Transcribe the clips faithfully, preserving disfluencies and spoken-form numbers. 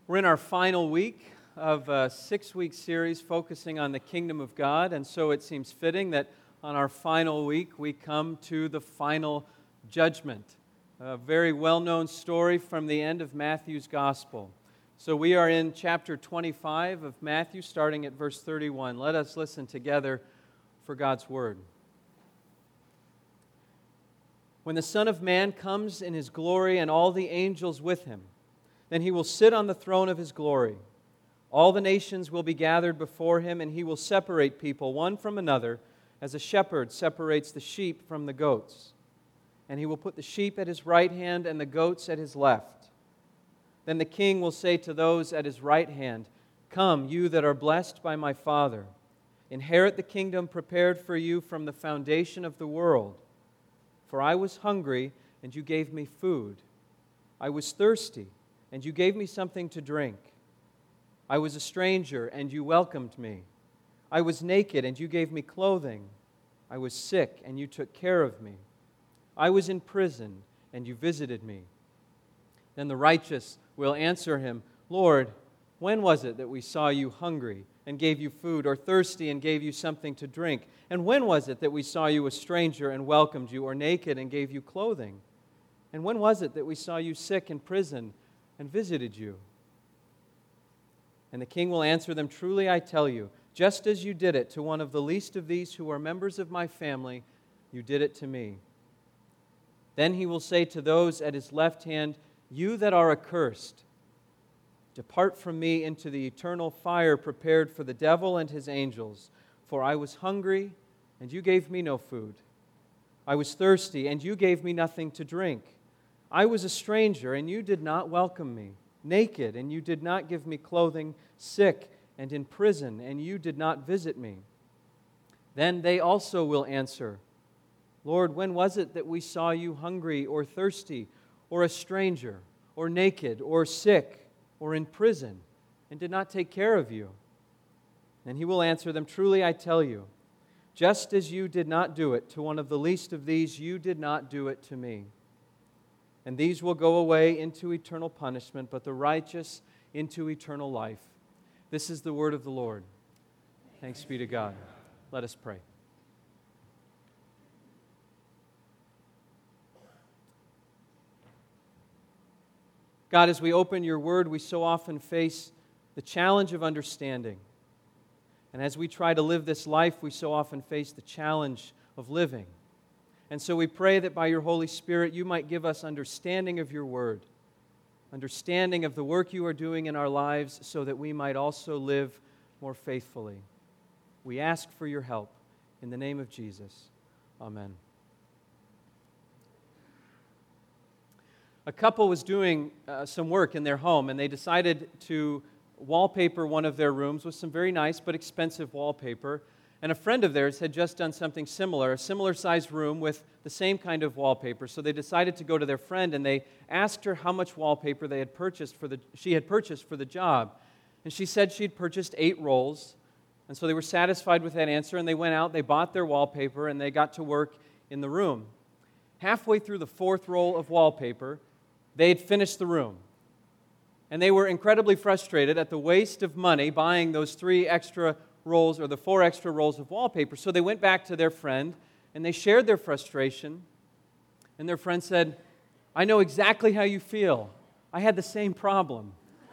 We're in our final week of a six-week series focusing on the kingdom of God, and so it seems fitting that on our final week we come to the final judgment, a very well-known story from the end of Matthew's gospel. So we are in chapter twenty-five of Matthew, starting at verse thirty-one. Let us listen together for God's word. When the Son of Man comes in His glory and all the angels with Him, then He will sit on the throne of His glory. All the nations will be gathered before Him, and He will separate people one from another, as a shepherd separates the sheep from the goats. And He will put the sheep at His right hand and the goats at His left. Then the King will say to those at His right hand, "Come, you that are blessed by my Father, inherit the kingdom prepared for you from the foundation of the world. For I was hungry, and you gave me food. I was thirsty, and you gave me something to drink. I was a stranger, and you welcomed me. I was naked, and you gave me clothing. I was sick, and you took care of me. I was in prison, and you visited me." Then the righteous will answer Him, "Lord, when was it that we saw you hungry and gave you food, or thirsty and gave you something to drink? And when was it that we saw you a stranger and welcomed you, or naked and gave you clothing? And when was it that we saw you sick in prison and visited you?" And the King will answer them, "Truly I tell you, just as you did it to one of the least of these who are members of my family, you did it to me." Then He will say to those at His left hand, "You that are accursed, depart from me into the eternal fire prepared for the devil and his angels. For I was hungry, and you gave me no food. I was thirsty, and you gave me nothing to drink. I was a stranger, and you did not welcome me. Naked, and you did not give me clothing. Sick, and in prison, and you did not visit me." Then they also will answer, "Lord, when was it that we saw you hungry or thirsty, or a stranger, or naked, or sick, or in prison, and did not take care of you?" And He will answer them, "Truly I tell you, just as you did not do it to one of the least of these, you did not do it to me." And these will go away into eternal punishment, but the righteous into eternal life. This is the word of the Lord. Thanks be to God. Let us pray. God, as we open your word, we so often face the challenge of understanding. And as we try to live this life, we so often face the challenge of living. And so we pray that by your Holy Spirit, you might give us understanding of your word, understanding of the work you are doing in our lives, so that we might also live more faithfully. We ask for your help. In the name of Jesus, amen. A couple was doing uh, some work in their home, and they decided to wallpaper one of their rooms with some very nice but expensive wallpaper. And a friend of theirs had just done something similar, a similar-sized room with the same kind of wallpaper. So they decided to go to their friend, and they asked her how much wallpaper they had purchased for the she had purchased for the job. And she said she'd purchased eight rolls. And so they were satisfied with that answer, and they went out, they bought their wallpaper, and they got to work in the room. Halfway through the fourth roll of wallpaper, they had finished the room. And they were incredibly frustrated at the waste of money buying those three extra rolls or the four extra rolls of wallpaper. So they went back to their friend and they shared their frustration. And their friend said, "I know exactly how you feel. I had the same problem."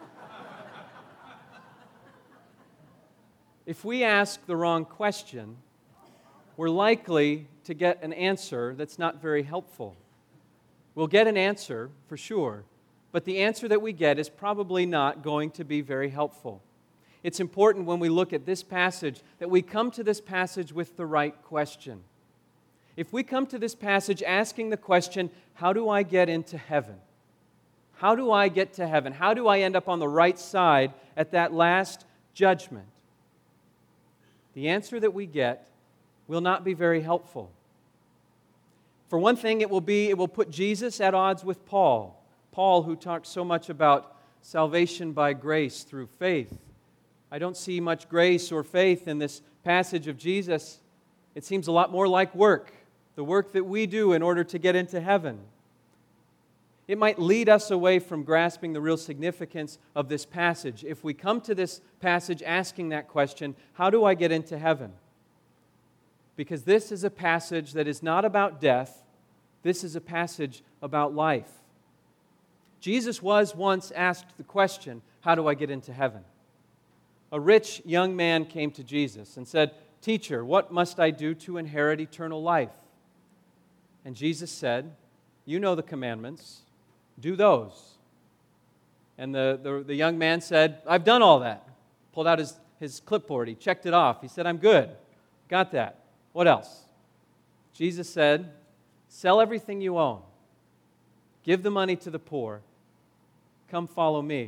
If we ask the wrong question, we're likely to get an answer that's not very helpful. We'll get an answer, for sure, but the answer that we get is probably not going to be very helpful. It's important when we look at this passage that we come to this passage with the right question. If we come to this passage asking the question, how do I get into heaven? How do I get to heaven? How do I end up on the right side at that last judgment? The answer that we get will not be very helpful. For one thing, it will be, it will put Jesus at odds with Paul. Paul, who talks so much about salvation by grace through faith. I don't see much grace or faith in this passage of Jesus. It seems a lot more like work, the work that we do in order to get into heaven. It might lead us away from grasping the real significance of this passage. If we come to this passage asking that question, how do I get into heaven? Because this is a passage that is not about death. This is a passage about life. Jesus was once asked the question, how do I get into heaven? A rich young man came to Jesus and said, "Teacher, what must I do to inherit eternal life?" And Jesus said, "You know the commandments. Do those." And the, the, the young man said, "I've done all that." Pulled out his, his clipboard. He checked it off. He said, "I'm good. Got that. What else?" Jesus said, "Sell everything you own. Give the money to the poor. Come follow me."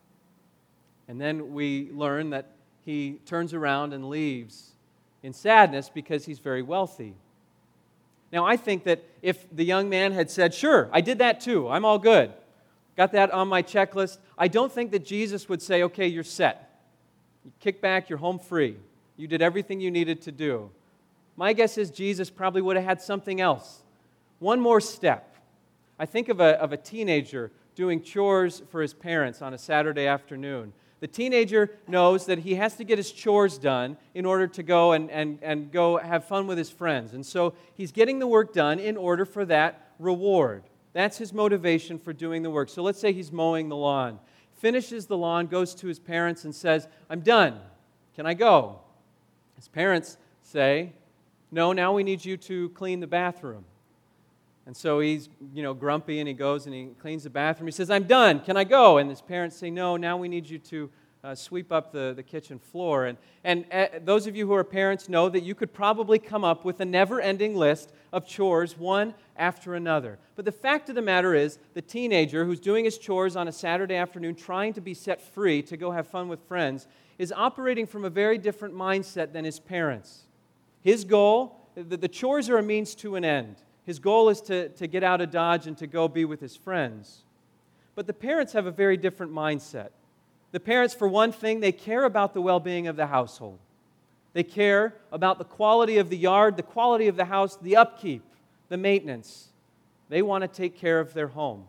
And then we learn that he turns around and leaves in sadness because he's very wealthy. Now, I think that if the young man had said, "Sure, I did that too. I'm all good. Got that on my checklist," I don't think that Jesus would say, "Okay, you're set. You kick back, you're home free. You did everything you needed to do." My guess is Jesus probably would have had something else. One more step. I think of a, of a teenager doing chores for his parents on a Saturday afternoon. The teenager knows that he has to get his chores done in order to go and, and, and go have fun with his friends. And so he's getting the work done in order for that reward. That's his motivation for doing the work. So let's say he's mowing the lawn. Finishes the lawn, goes to his parents and says, "I'm done. Can I go?" His parents say, "No, now we need you to clean the bathroom." And so he's, you know, grumpy, and he goes and he cleans the bathroom. He says, "I'm done. Can I go?" And his parents say, "No, now we need you to uh, sweep up the, the kitchen floor." And, and uh, those of you who are parents know that you could probably come up with a never-ending list of chores, one after another. But the fact of the matter is, the teenager who's doing his chores on a Saturday afternoon, trying to be set free to go have fun with friends, is operating from a very different mindset than his parents. His goal, the, the chores are a means to an end. His goal is to, to get out of Dodge and to go be with his friends. But the parents have a very different mindset. The parents, for one thing, they care about the well-being of the household. They care about the quality of the yard, the quality of the house, the upkeep, the maintenance. They want to take care of their home.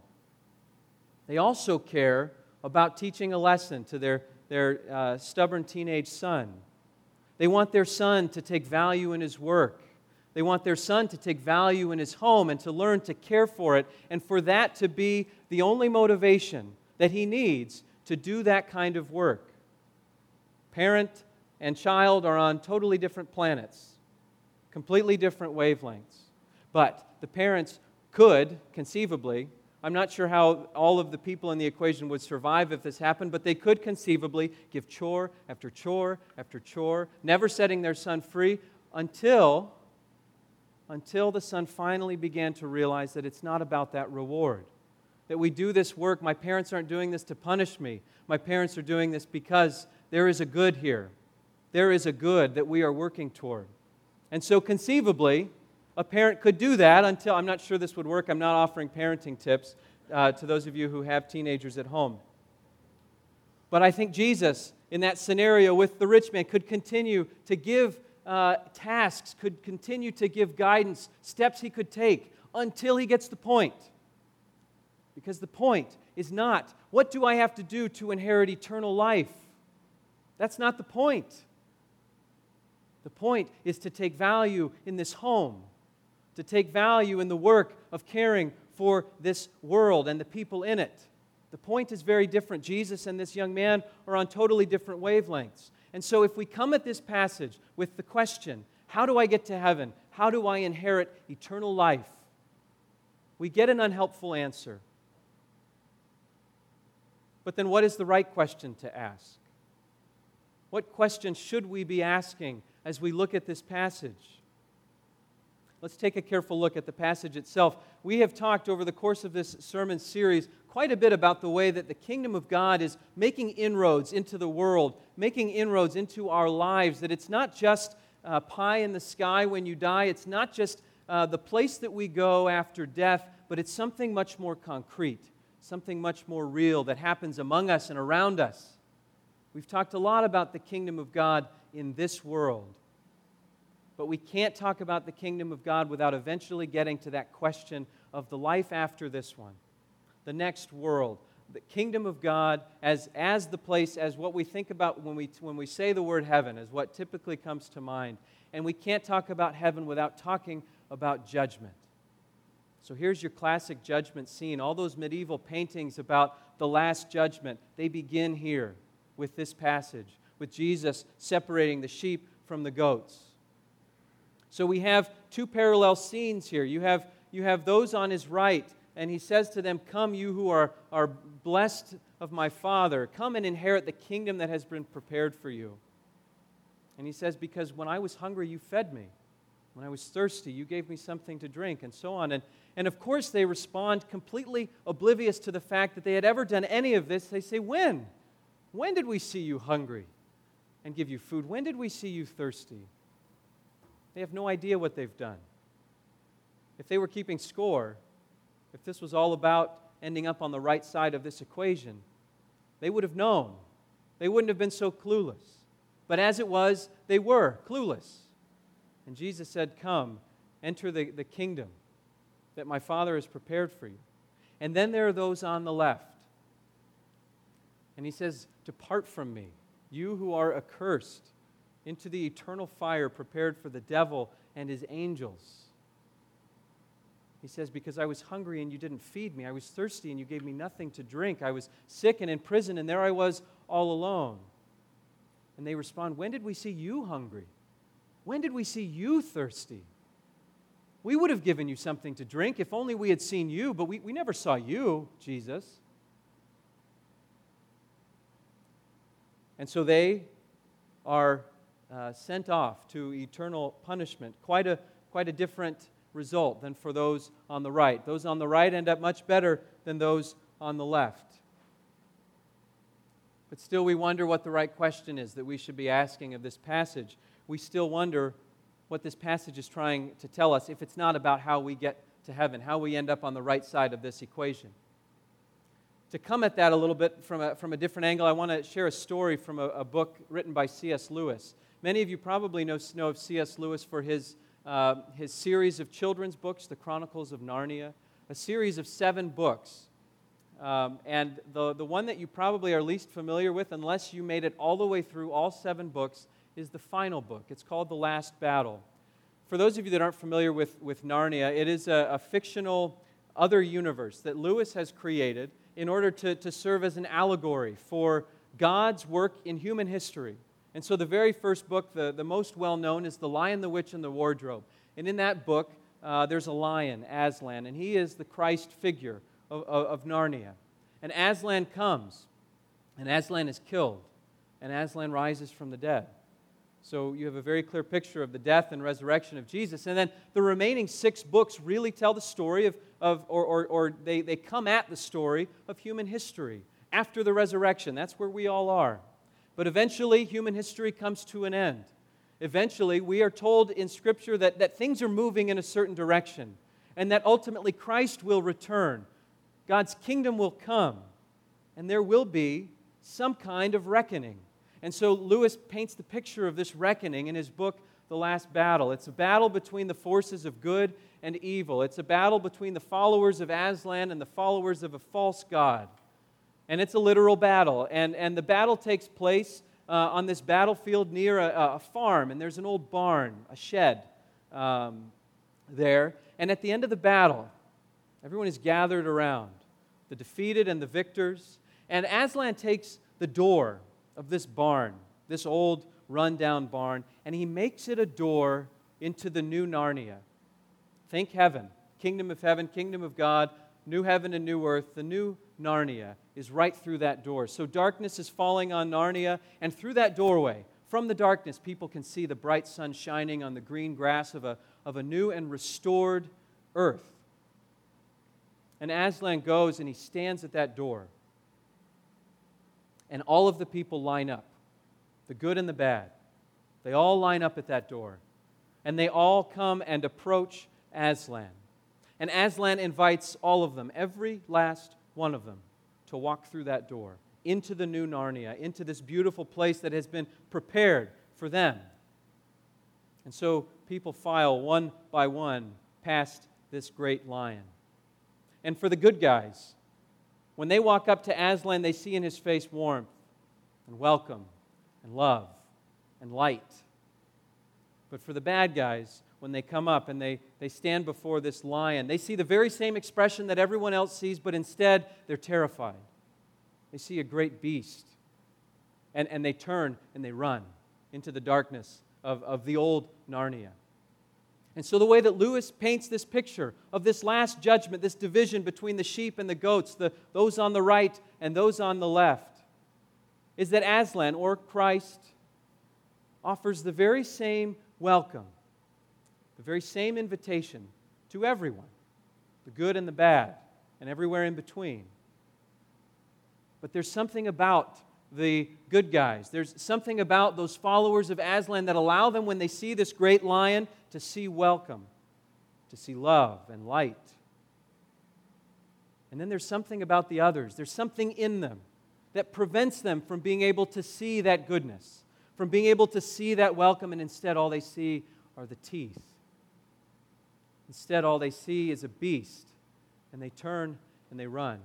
They also care about teaching a lesson to their, their uh, stubborn teenage son. They want their son to take value in his work. They want their son to take value in his home and to learn to care for it, and for that to be the only motivation that he needs to do that kind of work. Parent and child are on totally different planets, completely different wavelengths. But the parents could, conceivably, I'm not sure how all of the people in the equation would survive if this happened, but they could conceivably give chore after chore after chore, never setting their son free until... until the son finally began to realize that it's not about that reward. That we do this work, my parents aren't doing this to punish me. My parents are doing this because there is a good here. There is a good that we are working toward. And so conceivably, a parent could do that until, I'm not sure this would work, I'm not offering parenting tips uh, to those of you who have teenagers at home. But I think Jesus, in that scenario with the rich man, could continue to give Uh, tasks, could continue to give guidance, steps he could take until he gets the point. Because the point is not, what do I have to do to inherit eternal life? That's not the point. The point is to take value in this home, to take value in the work of caring for this world and the people in it. The point is very different. Jesus and this young man are on totally different wavelengths. And so if we come at this passage with the question, how do I get to heaven? How do I inherit eternal life? We get an unhelpful answer. But then what is the right question to ask? What question should we be asking as we look at this passage? Let's take a careful look at the passage itself. We have talked over the course of this sermon series quite a bit about the way that the kingdom of God is making inroads into the world, making inroads into our lives, that it's not just uh, pie in the sky when you die, it's not just uh, the place that we go after death, but it's something much more concrete, something much more real that happens among us and around us. We've talked a lot about the kingdom of God in this world, but we can't talk about the kingdom of God without eventually getting to that question of the life after this one. the next world, the kingdom of God as, as the place, as what we think about when we, when we say the word heaven, is what typically comes to mind. And we can't talk about heaven without talking about judgment. So here's your classic judgment scene. All those medieval paintings about the last judgment, they begin here with this passage, with Jesus separating the sheep from the goats. So we have two parallel scenes here. You have, you have those on his right, and he says to them, "Come, you who are, are blessed of my Father. Come and inherit the kingdom that has been prepared for you." And he says, "Because when I was hungry, you fed me. When I was thirsty, you gave me something to drink," and so on. And, and of course, they respond completely oblivious to the fact that they had ever done any of this. They say, "When? When did we see you hungry and give you food? When did we see you thirsty?" They have no idea what they've done. If they were keeping score, if this was all about ending up on the right side of this equation, they would have known. They wouldn't have been so clueless. But as it was, they were clueless. And Jesus said, "Come, enter the, the kingdom that my Father has prepared for you." And then there are those on the left. And he says, "Depart from me, you who are accursed, into the eternal fire prepared for the devil and his angels." He says, "Because I was hungry and you didn't feed me. I was thirsty and you gave me nothing to drink. I was sick and in prison and there I was all alone." And they respond, "When did we see you hungry? When did we see you thirsty? We would have given you something to drink if only we had seen you, but we, we never saw you, Jesus." And so they are uh, sent off to eternal punishment. Quite a, quite a different result than for those on the right. Those on the right end up much better than those on the left. But still we wonder what the right question is that we should be asking of this passage. We still wonder what this passage is trying to tell us if it's not about how we get to heaven, how we end up on the right side of this equation. To come at that a little bit from a, from a different angle, I want to share a story from a, a book written by C S Lewis. Many of you probably know, know of C S Lewis for his Uh, his series of children's books, The Chronicles of Narnia, a series of seven books. Um, and the, the one that you probably are least familiar with, unless you made it all the way through all seven books, is the final book. It's called The Last Battle. For those of you that aren't familiar with, with Narnia, it is a, a fictional other universe that Lewis has created in order to, to serve as an allegory for God's work in human history. And so the very first book, the, the most well-known, is The Lion, the Witch, and the Wardrobe. And in that book, uh, there's a lion, Aslan, and he is the Christ figure of, of, of Narnia. And Aslan comes, and Aslan is killed, and Aslan rises from the dead. So you have a very clear picture of the death and resurrection of Jesus. And then the remaining six books really tell the story of, of or, or, or they, they come at the story of human history after the resurrection. That's where we all are. But eventually, human history comes to an end. Eventually, we are told in Scripture that, that things are moving in a certain direction, and that ultimately Christ will return. God's kingdom will come, and there will be some kind of reckoning. And so Lewis paints the picture of this reckoning in his book, The Last Battle. It's a battle between the forces of good and evil. It's a battle between the followers of Aslan and the followers of a false god. And it's a literal battle. And, and the battle takes place uh, on this battlefield near a, a farm. And there's an old barn, a shed um, there. And at the end of the battle, everyone is gathered around, the defeated and the victors. And Aslan takes the door of this barn, this old run-down barn, and he makes it a door into the new Narnia. Think heaven, kingdom of heaven, kingdom of God, new heaven and new earth. The new Narnia is right through that door. So darkness is falling on Narnia, and through that doorway, from the darkness, people can see the bright sun shining on the green grass of a, of a new and restored earth. And Aslan goes and he stands at that door. And all of the people line up, the good and the bad. They all line up at that door. And they all come and approach Aslan. And Aslan invites all of them, every last one of them, to walk through that door into the new Narnia, into this beautiful place that has been prepared for them. And so people file one by one past this great lion. And for the good guys, When they walk up to Aslan, they see in his face warmth and welcome and love and light. But for the bad guys, when they come up and they, they stand before this lion, they see the very same expression that everyone else sees, but instead they're terrified. They see a great beast. And, and they turn and they run into the darkness of, of the old Narnia. And so the way that Lewis paints this picture of this last judgment, this division between the sheep and the goats, the, those on the right and those on the left, is that Aslan, or Christ, offers the very same welcome, the very same invitation to everyone, the good and the bad, and everywhere in between. But there's something about the good guys. There's something about those followers of Aslan that allow them, when they see this great lion, to see welcome, to see love and light. And then there's something about the others. There's something in them that prevents them from being able to see that goodness, from being able to see that welcome, and instead all they see are the teeth. Instead, all they see is a beast, and they turn and they run.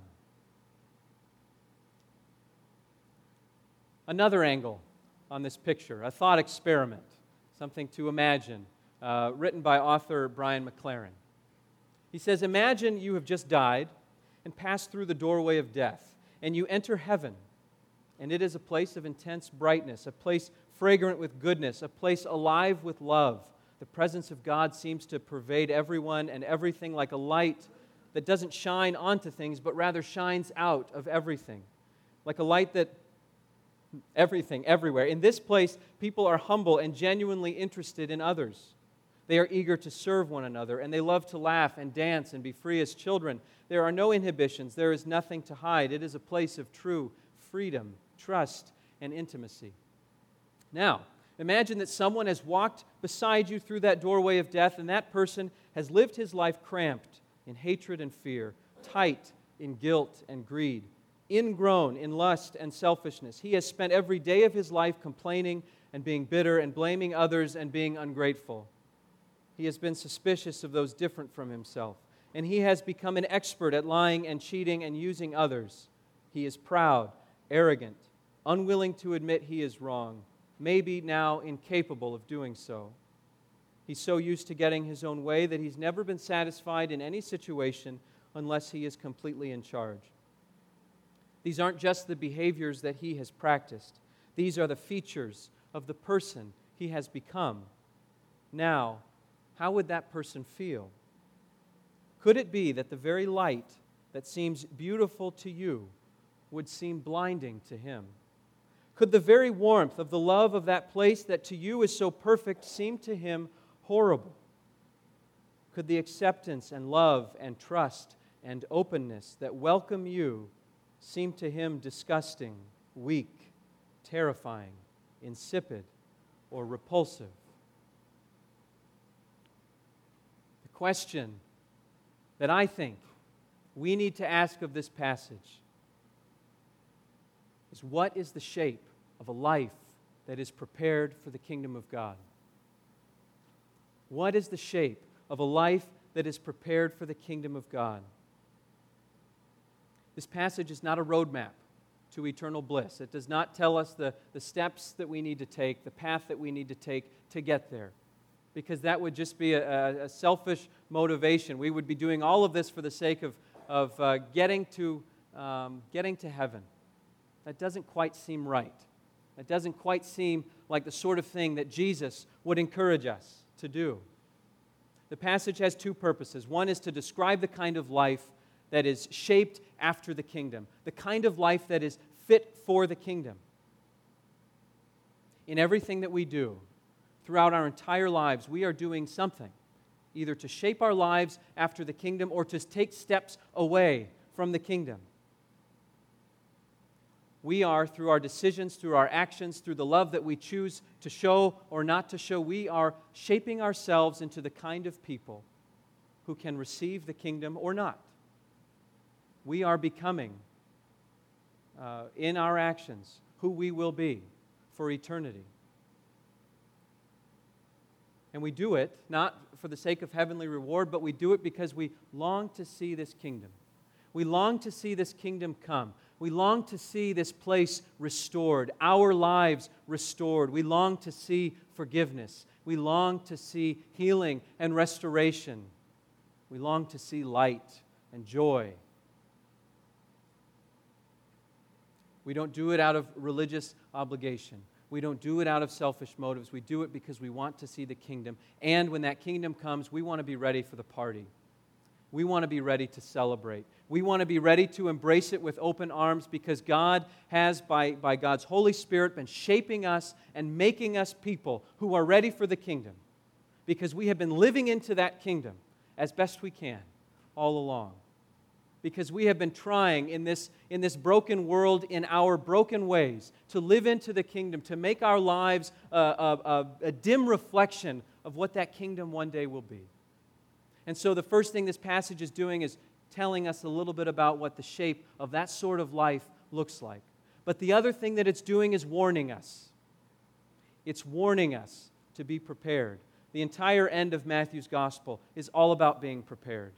Another angle on this picture, a thought experiment, something to imagine, uh, written by author Brian McLaren. He says, imagine you have just died and passed through the doorway of death, and you enter heaven, and it is a place of intense brightness, a place fragrant with goodness, a place alive with love. The presence of God seems to pervade everyone and everything like a light that doesn't shine onto things, but rather shines out of everything, like a light that everything, everywhere. In this place, people are humble and genuinely interested in others. They are eager to serve one another, and they love to laugh and dance and be free as children. There are no inhibitions. There is nothing to hide. It is a place of true freedom, trust, and intimacy. Now, imagine that someone has walked beside you through that doorway of death, and that person has lived his life cramped in hatred and fear, tight in guilt and greed, ingrown in lust and selfishness. He has spent every day of his life complaining and being bitter and blaming others and being ungrateful. He has been suspicious of those different from himself, and he has become an expert at lying and cheating and using others. He is proud, arrogant, unwilling to admit he is wrong, maybe now incapable of doing so. He's so used to getting his own way that he's never been satisfied in any situation unless he is completely in charge. These aren't just the behaviors that he has practiced. These are the features of the person he has become. Now, how would that person feel? Could it be that the very light that seems beautiful to you would seem blinding to him? Could the very warmth of the love of that place that to you is so perfect seem to him horrible? Could the acceptance and love and trust and openness that welcome you seem to him disgusting, weak, terrifying, insipid, or repulsive? The question that I think we need to ask of this passage is, what is the shape of a life that is prepared for the kingdom of God? What is the shape of a life that is prepared for the kingdom of God? This passage is not a roadmap to eternal bliss. It does not tell us the, the steps that we need to take, the path that we need to take to get there, because that would just be a, a selfish motivation. We would be doing all of this for the sake of, of uh, getting to, um, getting to heaven. That doesn't quite seem right. That doesn't quite seem like the sort of thing that Jesus would encourage us to do. The passage has two purposes. One is to describe the kind of life that is shaped after the kingdom, the kind of life that is fit for the kingdom. In everything that we do, throughout our entire lives, we are doing something, either to shape our lives after the kingdom or to take steps away from the kingdom. We are, through our decisions, through our actions, through the love that we choose to show or not to show, we are shaping ourselves into the kind of people who can receive the kingdom or not. We are becoming, uh, in our actions, who we will be for eternity. And we do it not for the sake of heavenly reward, but we do it because we long to see this kingdom. We long to see this kingdom come. We long to see this place restored, our lives restored. We long to see forgiveness. We long to see healing and restoration. We long to see light and joy. We don't do it out of religious obligation. We don't do it out of selfish motives. We do it because we want to see the kingdom. And when that kingdom comes, we want to be ready for the party. We want to be ready to celebrate. We want to be ready to embrace it with open arms because God has, by, by God's Holy Spirit, been shaping us and making us people who are ready for the kingdom. Because we have been living into that kingdom as best we can all along. Because we have been trying in this, in this broken world, in our broken ways, to live into the kingdom, to make our lives a, a, a, a dim reflection of what that kingdom one day will be. And so the first thing this passage is doing is telling us a little bit about what the shape of that sort of life looks like. But the other thing that it's doing is warning us. It's warning us to be prepared. The entire end of Matthew's gospel is all about being prepared.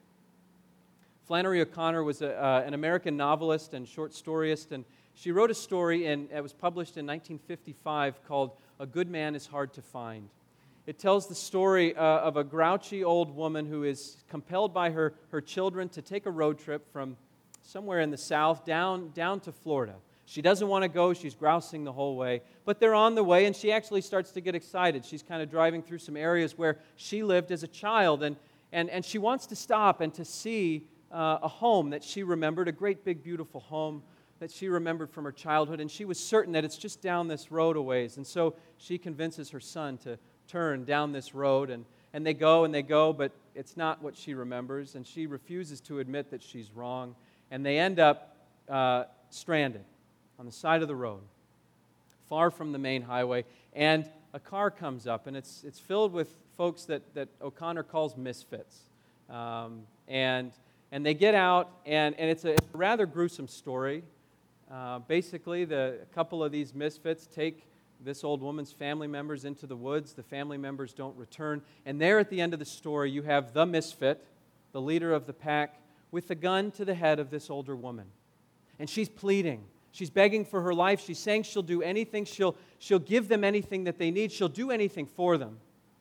Flannery O'Connor was a, uh, an American novelist and short storyist, and she wrote a story, and it was published in nineteen fifty-five, called A Good Man is Hard to Find. It tells the story uh, of a grouchy old woman who is compelled by her, her children to take a road trip from somewhere in the South down, down to Florida. She doesn't want to go. She's grousing the whole way. But they're on the way, and she actually starts to get excited. She's kind of driving through some areas where she lived as a child, and, and, and she wants to stop and to see uh, a home that she remembered, a great big beautiful home that she remembered from her childhood, and she was certain that it's just down this road a ways. And so she convinces her son to turn down this road, and, and they go and they go, but it's not what she remembers, and she refuses to admit that she's wrong, and they end up uh, stranded on the side of the road, far from the main highway, and a car comes up, and it's it's filled with folks that, that O'Connor calls misfits. Um, and and they get out, and, and it's, a, it's a rather gruesome story. Uh, basically, the, a couple of these misfits take this old woman's family members into the woods. The family members don't return. And there at the end of the story, you have the misfit, the leader of the pack, with the gun to the head of this older woman. And she's pleading. She's begging for her life. She's saying she'll do anything. She'll, she'll give them anything that they need. She'll do anything for them.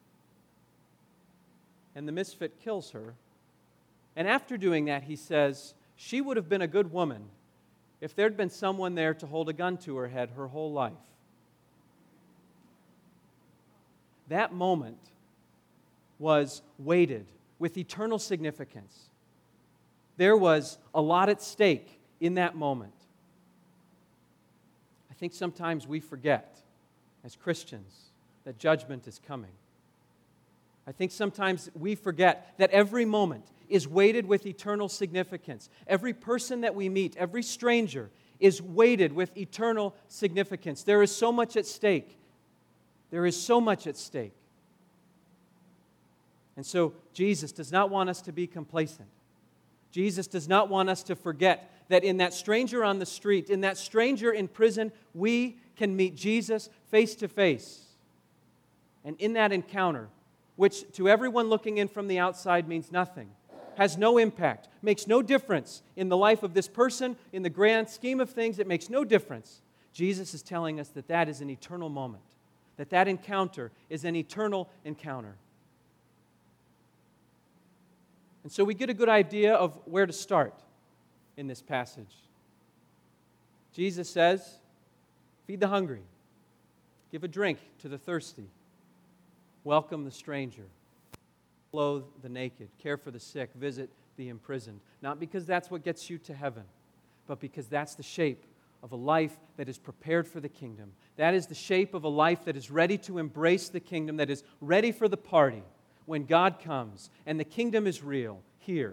And the misfit kills her. And after doing that, he says, she would have been a good woman if there'd been someone there to hold a gun to her head her whole life. That moment was weighted with eternal significance. There was a lot at stake in that moment. I think sometimes we forget, as Christians, that judgment is coming. I think sometimes we forget that every moment is weighted with eternal significance. Every person that we meet, every stranger, is weighted with eternal significance. There is so much at stake. There is so much at stake. And so Jesus does not want us to be complacent. Jesus does not want us to forget that in that stranger on the street, in that stranger in prison, we can meet Jesus face to face. And in that encounter, which to everyone looking in from the outside means nothing, has no impact, makes no difference in the life of this person, in the grand scheme of things, it makes no difference. Jesus is telling us that that is an eternal moment, that that encounter is an eternal encounter. And so we get a good idea of where to start in this passage. Jesus says, feed the hungry, give a drink to the thirsty, welcome the stranger, clothe the naked, care for the sick, visit the imprisoned. Not because that's what gets you to heaven, but because that's the shape of a life that is prepared for the kingdom. That is the shape of a life that is ready to embrace the kingdom, that is ready for the party when God comes and the kingdom is real here.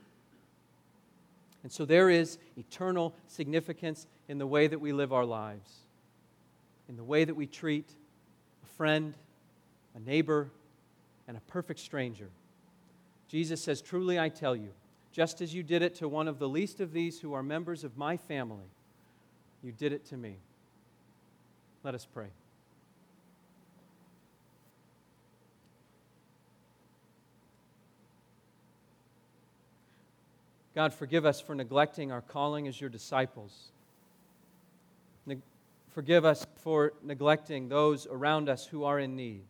And so there is eternal significance in the way that we live our lives, in the way that we treat a friend, a neighbor, and a perfect stranger. Jesus says, truly I tell you, just as you did it to one of the least of these who are members of my family, you did it to me. Let us pray. God, forgive us for neglecting our calling as your disciples. Ne- forgive us for neglecting those around us who are in need.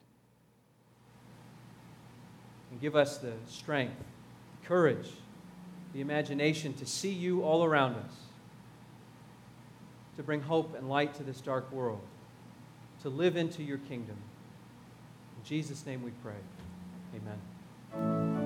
And give us the strength, the courage, the imagination to see you all around us, to bring hope and light to this dark world, to live into your kingdom. In Jesus' name we pray. Amen.